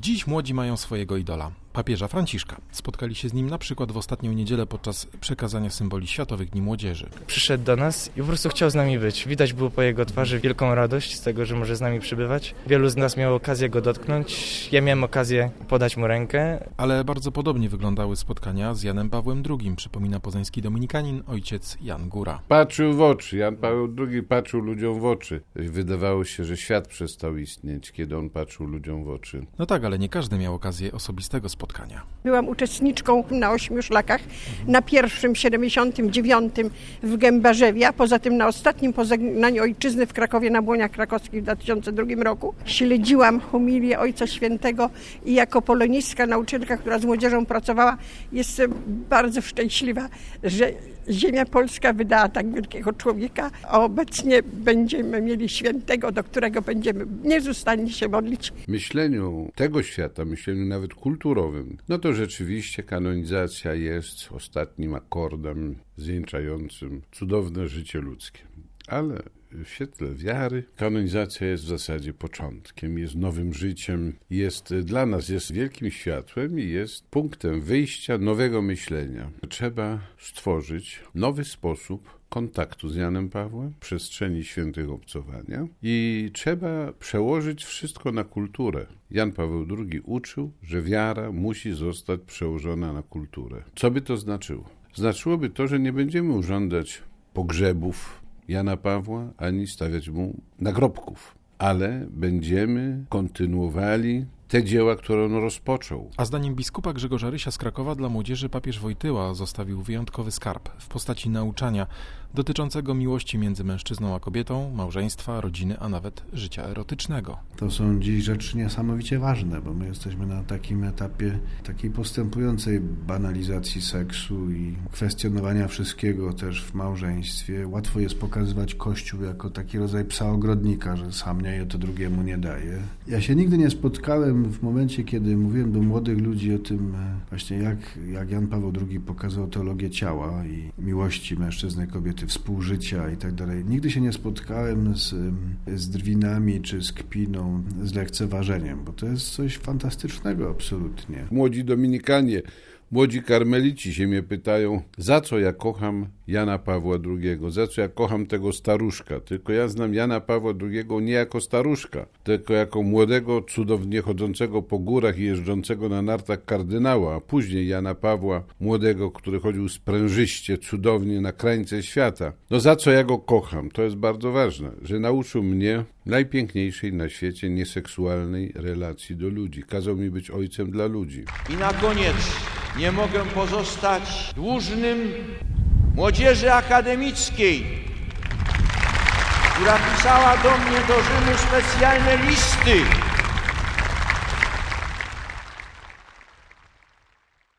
Dziś młodzi mają swojego idola, papieża Franciszka. Spotkali się z nim na przykład w ostatnią niedzielę podczas przekazania symboli Światowych Dni Młodzieży. Przyszedł do nas i po prostu chciał z nami być. Widać było po jego twarzy wielką radość z tego, że może z nami przybywać. Wielu z nas miało okazję go dotknąć. Ja miałem okazję podać mu rękę. Ale bardzo podobnie wyglądały spotkania z Janem Pawłem II, przypomina poznański dominikanin ojciec Jan Góra. Patrzył w oczy. Jan Paweł II patrzył ludziom w oczy. Wydawało się, że świat przestał istnieć, kiedy on patrzył ludziom w oczy. No tak, ale nie każdy miał okazję osobistego spotkania. Byłam uczestniczką na 8 szlakach, na pierwszym 79 w Gębarzewie, a poza tym na ostatnim pożegnaniu ojczyzny w Krakowie na Błoniach Krakowskich w 2002 roku. Śledziłam homilię Ojca Świętego i jako polonistka, nauczycielka, która z młodzieżą pracowała, jestem bardzo szczęśliwa, że ziemia polska wydała tak wielkiego człowieka, a obecnie będziemy mieli świętego, do którego będziemy niezustannie się modlić. Myśleniu tego świata, myśleniu nawet kulturowym, no to rzeczywiście kanonizacja jest ostatnim akordem zwieńczającym cudowne życie ludzkie. Ale w świetle wiary kanonizacja jest w zasadzie początkiem, jest nowym życiem, jest dla nas jest wielkim światłem i jest punktem wyjścia nowego myślenia. Trzeba stworzyć nowy sposób kontaktu z Janem Pawłem, przestrzeni świętego obcowania i trzeba przełożyć wszystko na kulturę. Jan Paweł II uczył, że wiara musi zostać przełożona na kulturę. Co by to znaczyło? Znaczyłoby to, że nie będziemy urządzać pogrzebów Jana Pawła, ani stawiać mu nagrobków, ale będziemy kontynuowali te dzieła, które on rozpoczął. A zdaniem biskupa Grzegorza Rysia z Krakowa dla młodzieży papież Wojtyła zostawił wyjątkowy skarb w postaci nauczania dotyczącego miłości między mężczyzną a kobietą, małżeństwa, rodziny, a nawet życia erotycznego. To są dziś rzeczy niesamowicie ważne, bo my jesteśmy na takim etapie takiej postępującej banalizacji seksu i kwestionowania wszystkiego też w małżeństwie. Łatwo jest pokazywać Kościół jako taki rodzaj psa ogrodnika, że sam nie je, to drugiemu nie daje. Ja się nigdy nie spotkałem w momencie, kiedy mówiłem do młodych ludzi o tym właśnie jak Jan Paweł II pokazał teologię ciała i miłości mężczyzny, kobiety, współżycia i tak dalej. Nigdy się nie spotkałem z drwinami czy z kpiną, z lekceważeniem, bo to jest coś fantastycznego absolutnie. Młodzi dominikanie, młodzi karmelici się mnie pytają, za co ja kocham Jana Pawła II, za co ja kocham tego staruszka. Tylko ja znam Jana Pawła II nie jako staruszka, tylko jako młodego, cudownie chodzącego po górach i jeżdżącego na nartach kardynała, a później Jana Pawła młodego, który chodził sprężyście, cudownie na krańce świata. No za co ja go kocham? To jest bardzo ważne, że nauczył mnie najpiękniejszej na świecie nieseksualnej relacji do ludzi. Kazał mi być ojcem dla ludzi. I na koniec nie mogę pozostać dłużnym młodzieży akademickiej, która pisała do mnie do Rzymu specjalne listy